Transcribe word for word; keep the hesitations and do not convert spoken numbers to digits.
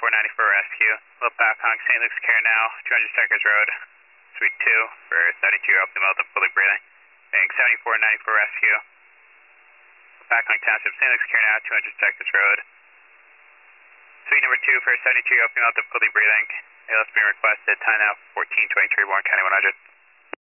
seventy-four ninety-four rescue. Low back Hong Saint Luke's Care now, two hundred Checkers Road, Suite two for seventy-two, up the mouth of fully breathing. Being seventy-four ninety-four rescue. Back Hong Township, Saint Luke's Care now, two hundred Checkers Road. Suite number two for seventy-two, up the mouth of fully breathing. A L S being requested, time now fourteen twenty-three, Warren County one hundred.